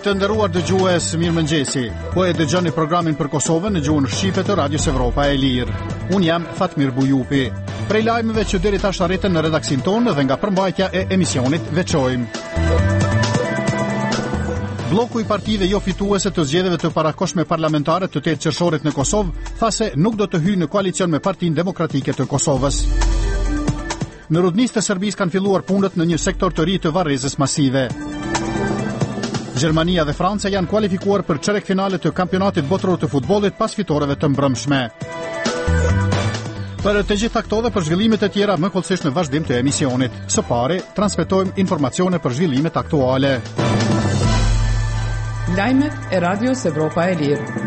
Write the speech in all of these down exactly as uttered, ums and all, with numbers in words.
Të nderuar dëgjues, mirëmëngjesi. Po e dëgjoni programin për Kosovën në gjuhën shqipe të Radios Evropa e Lirë. Un jam Fatmir Bujupi. Prej lajmeve që deri tash arritën në redaksin tonë dhe nga përmbajtja e emisionit veçojmë. Bloku i partive jo fituese të zgjedhjeve të parakoshme parlamentare të tetë qershorit në Kosovë tha se nuk do të hyjë në koalicion me Partinë Demokratike të Kosovës. Në Rudnisë të Serbisë kanë filluar punët në një sektor të ri të varrezës masive. Gjermania dhe Franca janë kualifikuar për çerek finale të kampionatit botror të futbollit pas fitoreve të mbrëmshme. Për të gjitha këto dhe për zhvillimet e tjera më kollësisht në vazhdim të emisionit. Së pari, transmetojmë informacione për zhvillimet aktuale. Lajmet e Radios Evropa e Lirë.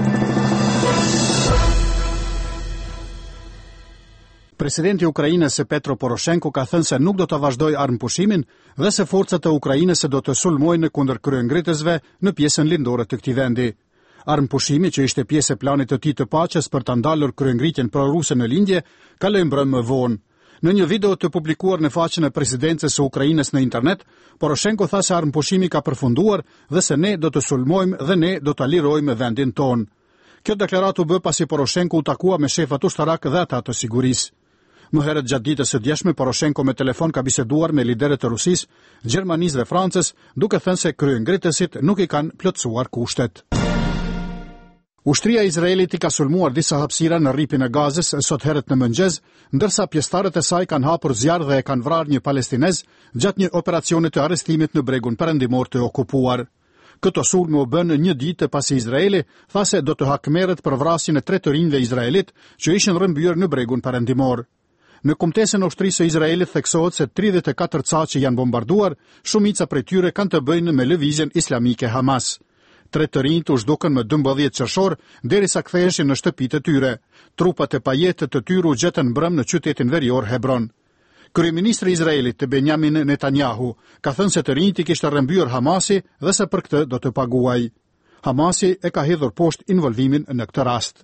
Presidenti i Ukrainës Petro Poroshenko ka thënë se nuk do të vazhdojë armëpushimin dhe se forcat e Ukrainës do të sulmojnë kundër kryengritësve në pjesën lindore të këtij vendi. Armëpushimi, që ishte pjesë e planit të tij të paqes për ta ndalur kryengritjen proruse në lindje, kaloi mbrëm më vonë. Në një video të publikuar në faqen e presidencës së Ukrainës në internet, Poroshenko tha se armëpushimi ka përfunduar dhe se ne do të sulmojmë dhe ne do ta lirojmë vendin tonë. Kjo deklaratë u bë pasi Poroshenko u takua me shefat ushtarak dhe ata të sigurisë. Më herët gjatë ditës së djeshme, Poroshenko me telefon ka biseduar me liderët e Rusisë, Gjermanisë dhe Francës, duke thënë se kryengritësit nuk i kanë plotësuar kushtet. Ushtria e Izraelit i ka sulmuar disa hapësira në rripin e Gazës sot herët në mëngjes, ndërsa pjesëtarët e saj kanë hapur zjarr dhe e kanë vrarë një palestinez gjatë një operacioni të arrestimit në bregun perëndimor të okupuar. Këto sulme u bën një ditë pasi Izraeli tha se do të hakmerret për vrasjen e tre të rinjve izraelit që ishin rrëmbyer në bregun perëndimor. Në kumtesën e ushtrisë së Izraelit theksohet se tridhjetë e katër ca që janë bombarduar, shumica prej tyre kanë të bëjnë me lëvizjen islamike Hamas. Tre të rinjt u zhdukën më dymbëdhjetë qershor derisa ktheheshin në shtëpitë e tyre. Trupat e pajetë të tyre u gjetën mbrëm në qytetin verior Hebron. Kryeministri i Izraelit Benjamin Netanyahu ka thënë se të rinjt i kishte rrëmbyer Hamasi dhe se për këtë do të paguajë. Hamasi e ka hedhur poshtë involvimin në këtë rast.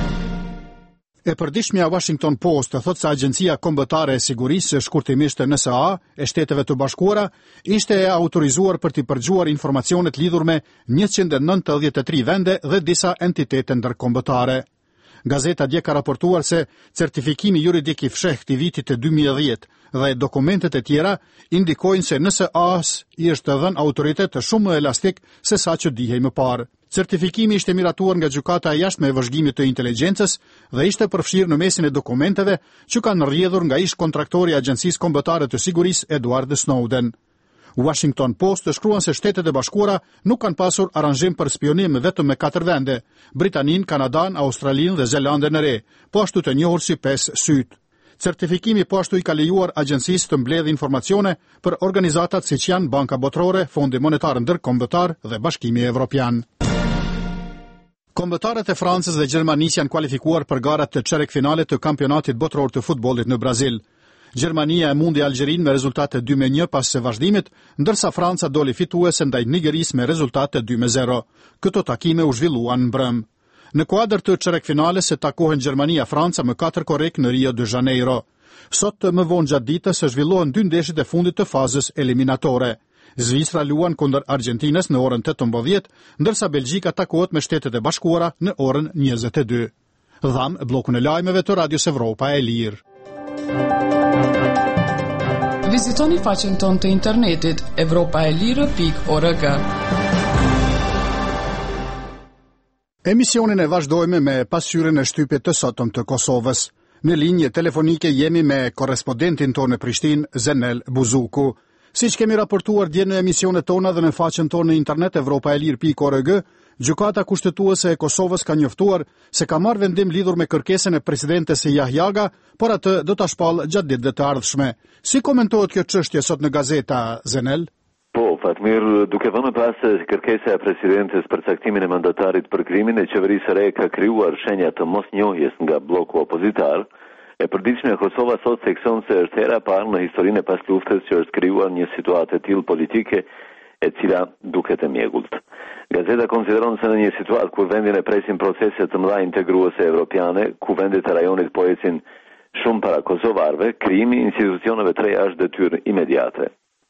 E përditshmja Washington Post thot se Agjencia Kombëtare e Sigurisë, shkurtimisht N S A, e Shteteve të Bashkuara, ishte e autorizuar për të përgjuar informacionet lidhur me njëqind e nëntëdhjetë e tre vende dhe disa entitete ndërkombëtare. Gazeta dje ka raportuar se certifikimi juridik i fshehtë i vitit të dy mijë e dhjetë dhe dokumentet e tjera indikojnë se N S A-s i është dhënë autoritet shumë më elastik se sa që dihej më parë. Certifikimi ishte miratuar nga gjykata e jashtme e vëzhgimit të inteligjencës dhe ishte përfshirë në mesin e dokumenteve që kanë rrjedhur nga ish kontraktori i Agjencisë Kombëtare të Sigurisë Edward Snowden. Washington Post shkruan se Shtetet e Bashkuara nuk kanë pasur aranzhim për spionim vetëm me katër vende: Britaninë, Kanadan, Australinë dhe Zelandën e Re, po ashtu të njohur si pesë syt. Certifikimi po ashtu i ka lejuar agjencisë të mbledhë informacione për organizatat siç janë Banka Botërore, Fondi Monetar Ndërkombëtar dhe Bashkimi Evropian. Kombëtarët e Francës dhe Gjermanisë janë kualifikuar për garat të çerek finale të kampionatit botror të futbollit në Brazil. Gjermania e mundi Algjerinë me rezultate dy me një pas së vazhdimit, ndërsa Franca doli fituese ndaj Nigerisë me rezultate dy me zero. Këto takime u zhvilluan mbrëm. Në kuadër të çerek finales se takohen Gjermania-Franca më katër korrik në Rio de Janeiro. Sot më vonë gjatë ditës se zhvillohen dy ndeshjet e fundit të fazës eliminatore. Zvicra luan kundër Argentinës në orën tetëmbëdhjetë, ndërsa Belgjika takohet me Shtetet e Bashkuara në orën njëzet e dy. Dham bllokun e lajmeve të Radios Evropa e Lirë. Vizitoni faqen tonë të internetit evropaelire pikë org. Emisionin e vazhdojmë me pasqyrën e shtypit të sotëm të Kosovës. Në linje telefonike jemi me korrespondentin tonë në Prishtinë, Zenel Buzuku. Siç kemi raportuar dje në emisionet tona dhe në faqen tonë në internet evropaelir pikë org, gjykata kushtetuese e Kosovës ka njoftuar se ka marrë vendim lidhur me kërkesën e presidentes së Jahjaga, por atë do ta shpall gjatë ditëve të ardhshme. Si komentohet kjo çështje sot në gazeta, Zenel? Po, Fatmir, duke vënë pas kërkesa e presidentes për caktimin e mandatarit për krimin e qeverisë së re ka krijuar shenja të mosnjohjes nga bloku opozitar, e përditshme e Kosova sot seksion se është hera e parë në historinë e pas luftës që është krijuar një situatë e tillë politike e cila duket e mjegullt. Gazeta konsideron se në një situatë kur vendin e presin procese të mëdha integruese evropiane, ku vendet e rajonit po ecin shumë para kosovarëve, krijimi i institucioneve të reja është detyrë imediate.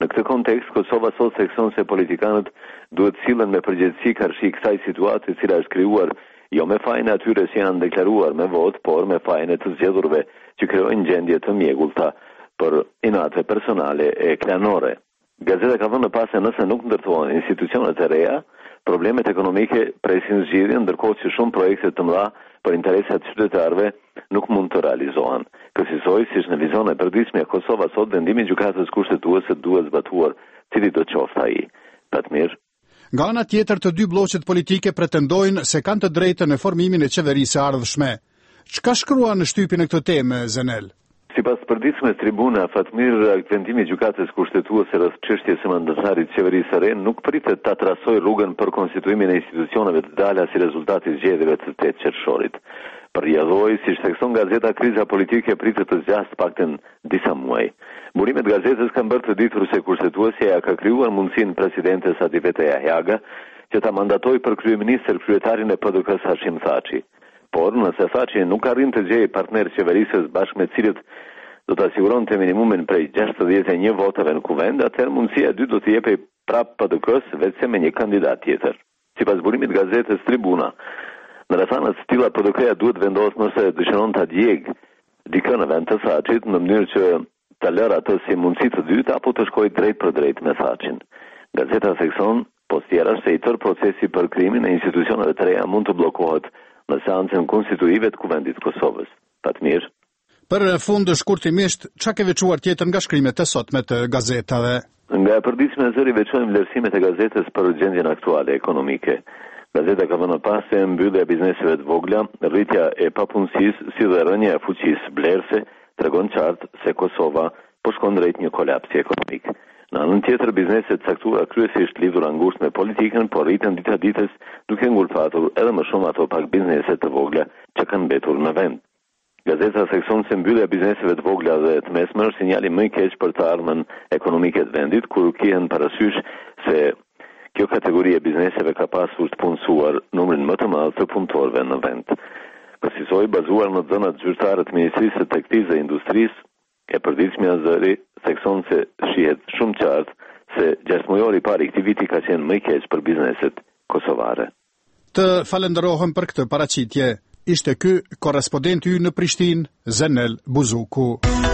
Në këtë kontekst, Kosova sot sekson se politikanët duhet sillen me përgjegjësi karshi kësaj situate e cila është krijuar jo me fajin e atyre që janë deklaruar me votë, por me fajin e të zgjedhurve që krijojnë gjendje të mjegullta për inate personale e klanore. Gazeta ka thënë pas se nëse nuk ndërtohen institucionet e reja, problemet ekonomike presin zgjidhjen, ndërkohë që shumë projekte të mëdha për interesat qytetarëve nuk mund të realizohen. Kësaj siç në vizionin e përditshëm Kosova sot vendimi i gjykatës kushtetuese duhet zbatuar, cili do të qoftë ai. Patmir. Nga ana tjetër, të dy bloqet politike pretendojnë se kanë të drejtën e formimin e qeverisë së ardhshme. Çka shkruan në shtypin e këtë teme, Zenel? Sipas përditshme tribuna, Fatmir, vendimi i gjykatës kushtetuese rreth çështjes së mandatarit të qeverisë së re nuk pritet ta trasojë rrugën për konstituimin e institucioneve të dala si rezultati i zgjedhjeve të tetë qershorit. Përjedhoi, siç thekson gazeta, kriza politike pritet të zgjasë paktën disa muaj. Burimet gazetës kanë bërë të ditur se kushtetuesja ja ka krijuar mundësinë presidentes Ativete Jahaga që ta mandatoj për kryeministër kryetarin e P D K-s Hashim Thaçi. Por nëse Thaçi nuk arrin të gjejë partner qeverisës bashkë me cilët do të siguronte minimumin prej gjashtëdhjetë e një votave në kuvend, atëherë mundësia e dytë do të jepej prapë P D K-s vetëm me një kandidat tjetër. Sipas burimit gazetës Tribuna, në rrethanat të tilla P D K-ja duhet vendosë nëse dëshiron ta djegë dikë në vend të Thaçit në mënyrë që ta lërë atë si mundësi të dytë apo të shkojë drejt për drejt me Thaçin. Gazeta thekson postjera se i tërë procesi për krimin e institucioneve të reja mund të bllokohet në seancën konstituive të Kuvendit të Kosovës. Patmir. Për fund shkurtimisht, çka ke veçuar tjetër nga shkrimet e sotme të gazetave? Nga e përditshme zëri veçojmë vlerësimet e gazetës për gjendjen aktuale ekonomike. Gazeta ka vënë pas se mbyllja e bizneseve të vogla, rritja e papunësisë si dhe rënja e fuqisë blerëse tregon qartë se Kosova po shkon drejt një kolapsi ekonomik. Në anën tjetër, bizneset caktuara kryesisht lidhura ngushtë me politikën, por rriten dita ditës duke ngulfatur edhe më shumë ato pak biznese të vogla që kanë mbetur në vend. Gazeta thekson se mbyllja e bizneseve të vogla dhe të mesme është sinjali më i keq për të ardhmen ekonomike të vendit, kur kihen parasysh se kjo kategori e bizneseve ka pasur të punësuar numrin më të madh të punëtorëve në vend. Kësaj bazuar në dhënat zyrtare të Ministrisë së Teknikës dhe Industrisë, e përditshme Azëri thekson se shihet shumë qartë se gjashtë mujor i parë i këtij viti ka qenë më i keq për bizneset kosovare. Të falenderohem për këtë paraqitje. Ishte ky korrespondenti ynë në Prishtinë, Zenel Buzuku.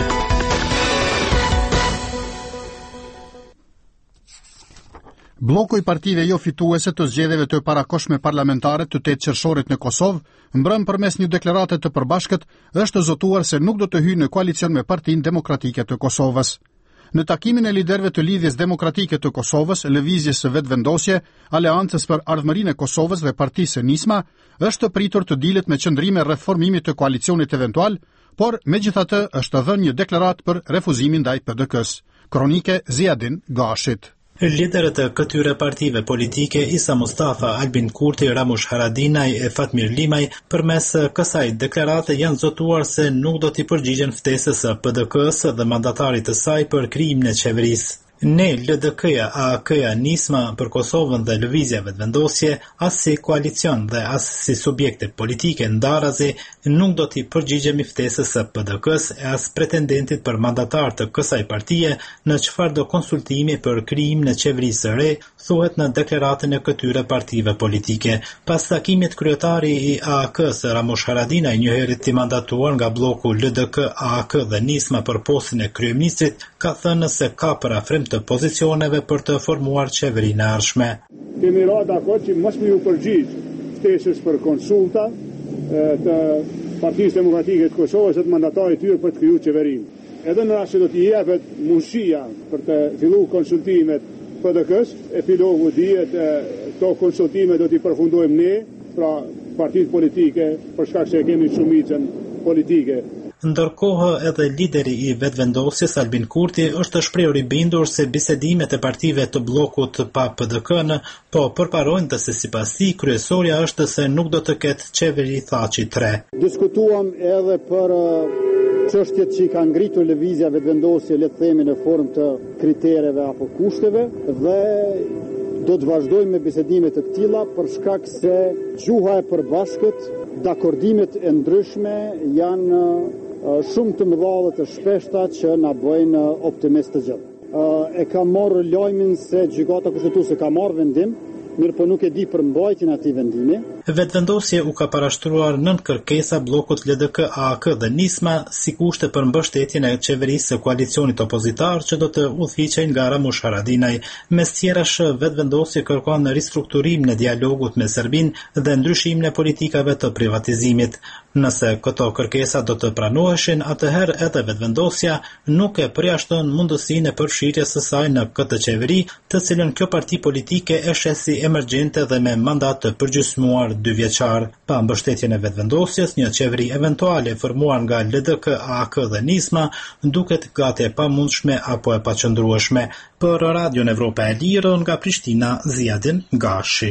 Bloku i partive jo fituese të zgjedhjeve të parakohshme parlamentare të tetë qershorit në Kosovë mbrëm përmes një deklarate të përbashkët është zotuar se nuk do të hyjë në koalicion me Partinë Demokratike të Kosovës. Në takimin e liderëve të Lidhjes Demokratike të Kosovës, Lëvizjes së Vetvendosje, Aleancës për Ardhmërinë e Kosovës dhe Partisë së Nisma, është pritur të dilet me qëndrime rreth formimit të koalicionit eventual, por megjithatë është dhënë një deklaratë për refuzimin ndaj P D K-s. Kronike Ziadin Gashit. Liderët e këtyre partive politike, Isa Mustafa, Albin Kurti, Ramush Haradinaj e Fatmir Limaj, përmes kësaj deklarate janë zotuar se nuk do t'i përgjigjen ftesës së P D K-s dhe mandatarit të saj për krijimin e qeverisë. Ne, L D K-ja, A A K-ja, Nisma për Kosovën dhe Lëvizja Vetvendosje, as si koalicion dhe as si subjekte politike ndarazi, nuk do t'i përgjigjemi ftesës së P D K-s e as pretendentit për mandatar të kësaj partie në çfarëdo konsultimi për krijimin e qeverisë së re, thuhet në deklaratën e këtyre partive politike. Pas takimit, kryetari i A A K-s Ramush Haradinaj, një herët i mandatuar nga bloku L D K, A A K dhe Nisma për postin e kryeministrit, ka thënë se ka parafrem të pozicioneve për të formuar qeverinë e ardhshme. Kemi ra dakord që mos më u përgjigj ftesës për konsulta të Partisë Demokratike të Kosovës dhe të mandatarit tyre për të krijuar qeverinë. Edhe në rast se do t'i jepet mundësia për të filluar konsultimet P D K-s, epilogu dihet këto konsultime do t'i përfundojmë ne, pra partitë politike, për shkak se kemi shumicën politike. Ndërkohë, edhe lideri i Vetvendosjes Albin Kurti është shprehur i bindur se bisedimet e partive të bllokut pa P D K-n po përparojnë dhe se sipas tij kryesorja është se nuk do të ketë qeveri Thaçi tre. Diskutuam edhe për çështjet që i ka ngritur Lëvizja Vetvendosje, le të themi në formë të kritereve apo kushteve, dhe do të vazhdojmë me bisedimet të këtilla për shkak se gjuha e përbashkët, dakordimet e ndryshme janë shumë të mëdha dhe të shpeshta që na bëjnë optimist të gjithë. e ka marrë lajmin se gjykata kushtetuese ka marrë vendim, mirë po nuk e di për mbajtjen e atij vendimi. Vetëvendosje u ka parashtruar nën kërkesa bllokut L D K A A K dhe Nisma si kushte për mbështetjen e qeverisë së koalicionit opozitar që do të udhëhiqej nga Ramush Haradinaj. Mes tjerash, vetëvendosje kërkon ristrukturim në dialogut me Serbinë dhe ndryshimin e politikave të privatizimit. Nëse këto kërkesa do të pranoheshin, atëherë edhe vetëvendosja nuk e përjashton mundësinë e përfshirjes së saj në këtë qeveri, të cilën kjo parti politike e sheh si emergjente dhe me mandat të përgjysmuar dy vjeçar. Pa mbështetjen e vetëvendosjes, një qeveri eventuale formuar nga L D K A A K dhe Nisma duket gati e pamundshme apo e paqëndrueshme. Për Radion Evropa e Lirë, nga Prishtina, Ziadin Gashi.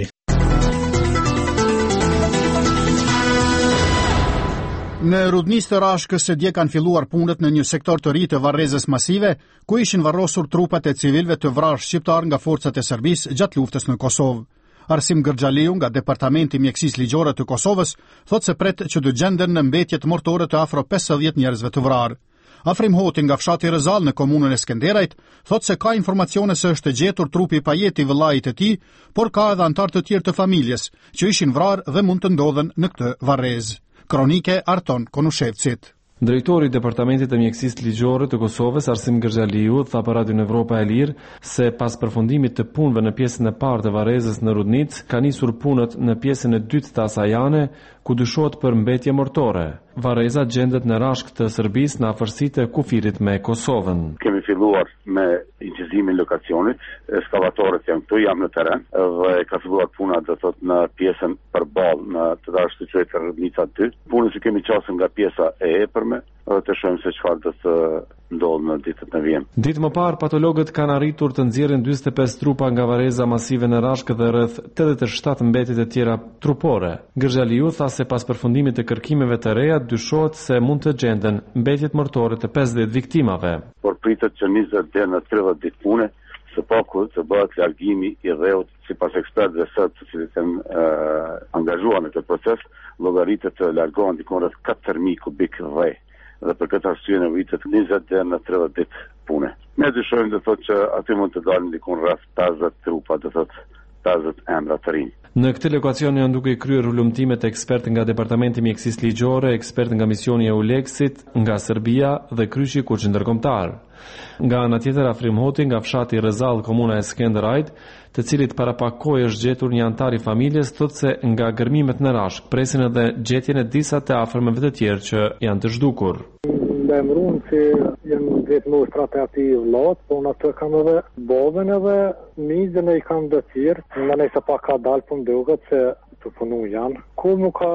Në rudnisë të Rashkës së dje kanë filluar punët në një sektor të ri të varrezës masive, ku ishin varrosur trupat e civilëve të vrarë shqiptar nga forcat e Serbisë gjatë luftës në Kosovë. Arsim Gërxhaliu nga Departamenti i Mjekësisë Ligjore të Kosovës thotë se pret që të gjenden në mbetje të mortore të afro pesëdhjetë njerëzve të vrarë. Afrim Hoti nga fshati Rëzall në komunën e Skenderajt thotë se ka informacione se është gjetur trupi i pajeti i vëllait të tij, por ka edhe antar të tjerë të familjes që ishin vrarë dhe mund të ndodhen në këtë varrezë. Kronike Arton Konushevcit. Drejtori i Departamentit të Mjekësisë Ligjore të Kosovës, Arsim Gërxhaliu, tha për Radion Evropa e Lirë se pas përfundimit të punëve në pjesën e parë të varrezës në Rudnicë, ka nisur punët në pjesën e dytë të asajane, ku dyshohet për mbetje mortore. Varreza gjendet në rashk të Serbisë në afërsitë e kufirit me Kosovën. Kemi filluar me incizimin lokacionit, eskavatorët janë këtu, jam në teren, dhe ka filluar puna do thot në pjesën përballë në të dashur të quhet Rudnica dy. Punën që kemi qasur nga pjesa e epërme, dhe të shohim se çfarë do të ndodhë në ditët në vijim. Ditë më parë, patologët kanë arritur të nxjerrin dyzet e pesë trupa nga varreza masive në Rashkë dhe rreth tetëdhjetë e shtatë mbetjet e tjera trupore. Gërxhaliu tha se pas përfundimit të kërkimeve të reja, dyshohet se mund të gjenden mbetjet mortore të pesëdhjetë viktimave. Por pritet që njëzet deri në tridhjetë ditë pune, së paku të bëhet largimi i rrehut, sipas ekspertëve sërbë të cilët janë uh, angazhuar në këtë proces, llogaritet të largohen diku rreth katër mijë kubik rreh. Dhe për këtë arsye nevojitet njëzet deri në tridhjetë ditë pune. Ne dyshojmë të thotë që aty mund të dalin diku rreth pesëdhjetë trupa, të thotë pesëdhjetë emra të rinj. Në këtë lokacion janë duke kryer hulumtime të ekspertë nga Departamenti i Mjekësisë Ligjore, ekspertë nga misioni e Euleksit, nga Serbia dhe kryqi kurçi ndërkombëtar. Nga ana tjetër, Afrim Hoti nga fshati Rëzall, komuna e Skenderajt, të cilit para pak kohë është gjetur një antar i familjes, thotë se nga gërmimet në Rashk presin edhe gjetjen e disa të afërmëve të tjerë që janë të zhdukur. Dhe emruan që janë vetë mostrat e ati vllot, po në të kam edhe babën edhe mizën e i kam dhe tjerë, në nëjse pa ka dalë për mduket se të punu janë. Ku mu ka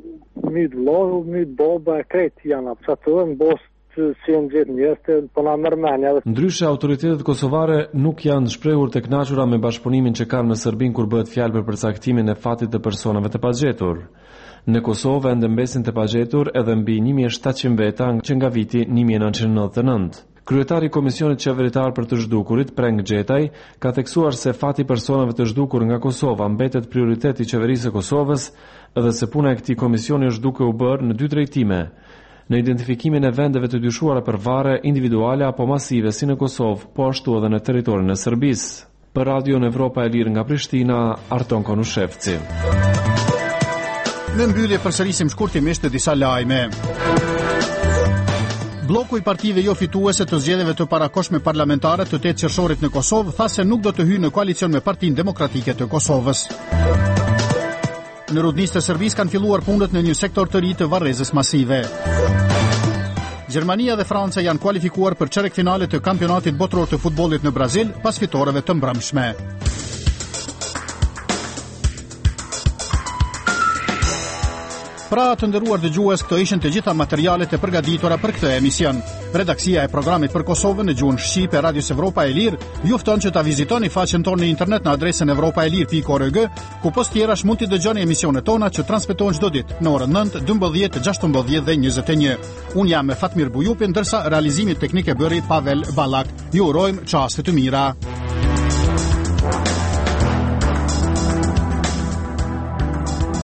mytë vlot, mytë baba e kretë janë, që të dhe në bosë që si në gjithë njështë, po në mërmenja. Ndryshe, autoritetet kosovare nuk janë shprehur të kënaqura me bashkëpunimin që kanë me Serbinë kur bëhet fjalë për përcaktimin e fatit të personave të pagjetur. Në Kosovë ende mbesin të pagjetur edhe mbi një mijë e shtatëqind veta që nga viti një mijë e nëntëqind e nëntëdhjetë e nëntë. Kryetari i Komisionit Qeveritar për të zhdukurit, Preng Xhetaj, ka theksuar se fati personave të zhdukur nga Kosova mbetet prioritet i qeverisë së Kosovës dhe se puna e këtij komisioni është duke u bërë në dy drejtime: në identifikimin e vendeve të dyshuara për varre individuale apo masive si në Kosovë, po ashtu edhe në territorin e Serbisë. Për Radion Evropa e Lirë nga Prishtina, Arton Konushevci. Në mbyllje përsërisim shkurtimisht disa lajme. Bloku i partive jo fituese të zgjedhjeve të parakohshme parlamentare të tetë qershorit në Kosovë tha se nuk do të hyjë në koalicion me Partinë Demokratike të Kosovës. Në Rudnisë të Serbisë kanë filluar punët në një sektor të ri të varrezës masive. Gjermania dhe Franca janë kualifikuar për çerek finale të kampionatit botror të futbollit në Brazil pas fitoreve të mbrëmshme. Pra të nderuar dëgjues, këto ishin të gjitha materialet e përgatitura për këtë emision. Redaksia e programit për Kosovën në gjuhën shqipe e Radios Evropa e Lirë ju fton që ta vizitoni faqen tonë në internet në adresën evropaelir pikë org, ku post tjerash mund t'i dëgjoni emisionet tona që transmetohen çdo ditë në orën nëntë, dymbëdhjetë, gjashtëmbëdhjetë dhe njëzet e një. Unë jam me Fatmir Bujupin, ndërsa realizimit teknik e bëri Pavel Ballak. Ju urojmë çaste të mira.